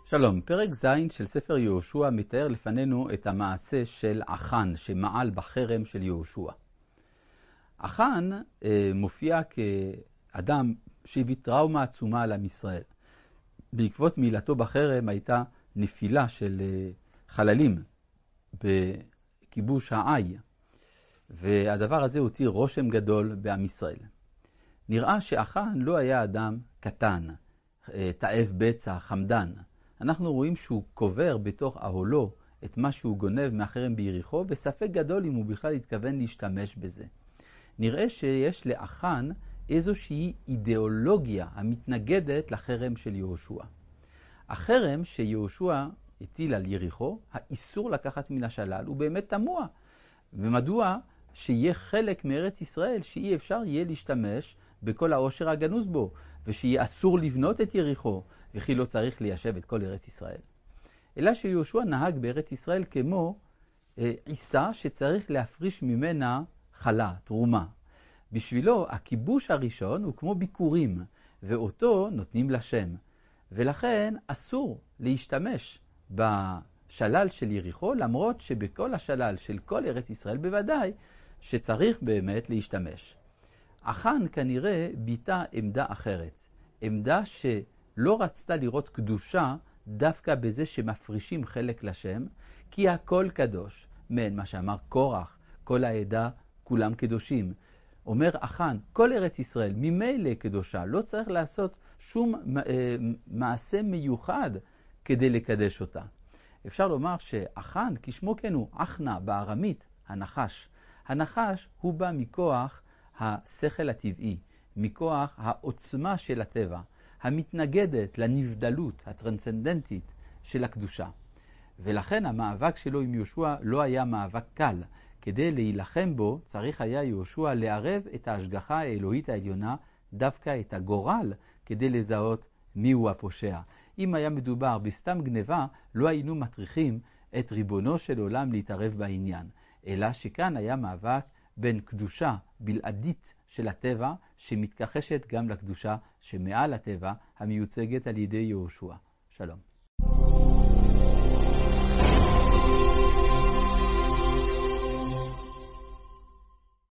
שלום, פרק ז' של ספר יהושע מתאר לפנינו את המעשה של אחן שמעל בחרם של יהושע. אחן מופיע כאדם שהביא טראומה עצומה על עם ישראל. בעקבות מילתו בחרם הייתה נפילה של חללים בכיבוש העי, והדבר הזה הותיר רושם גדול בעם ישראל. נראה שאחן לא היה אדם קטן, תאב בצע, חמדן. אנחנו רואים שהוא קובר בתוך אהלו את מה שהוא גונב מהחרם ביריחו, וספק גדול אם הוא בכלל התכוון להשתמש בזה. נראה שיש לאחן איזושהי אידיאולוגיה המתנגדת לחרם של יהושע. החרם שיהושע הטיל על יריחו, האיסור לקחת מן השלל, הוא באמת תמוה. ומדוע שיהיה חלק מארץ ישראל שאי אפשר יהיה להשתמש בכל העושר הגנוז בו, ושיהיה אסור לבנות את יריחו, וכי לא צריך ליישב את כל ארץ ישראל. אלא שיהושע נהג בארץ ישראל כמו עיסה שצריך להפריש ממנה חלה, תרומה. בשבילו הכיבוש הראשון הוא כמו ביקורים, ואותו נותנים לשם. ולכן אסור להשתמש בשלל של יריחו, למרות שבכל השלל של כל ארץ ישראל בוודאי שצריך באמת להשתמש. אחן כנראה ביטא עמדה אחרת, עמדה שלא רצתה לראות קדושה דווקא בזה שמפרישים חלק לשם, כי הכל קדוש, מן מה שאמר קורח, כל העדה כולם קדושים. אומר אחן, כל ארץ ישראל ממילא קדושה, לא צריך לעשות שום מעשה מיוחד כדי לקדש אותה. אפשר לומר שאחן, כשמו כן הוא, אחנה בארמית, הנחש. הנחש הוא בא מכוח השכל הטבעי, מכוח העוצמה של הטבע, המתנגדת לנבדלות הטרנסצנדנטית של הקדושה. ולכן המאבק שלו עם יהושע לא היה מאבק קל. כדי להילחם בו צריך היה יהושע לערב את ההשגחה האלוהית העליונה, דווקא את הגורל, כדי לזהות מיהו הפושע. אם היה מדובר בסתם גניבה, לא היינו מטריחים את ריבונו של עולם להתערב בעניין. אלא שכאן היה מאבק בין קדושה בלעדית של הטבע, שמתכחשת גם לקדושה שמעל הטבע, המיוצגת על ידי יהושע. שלום.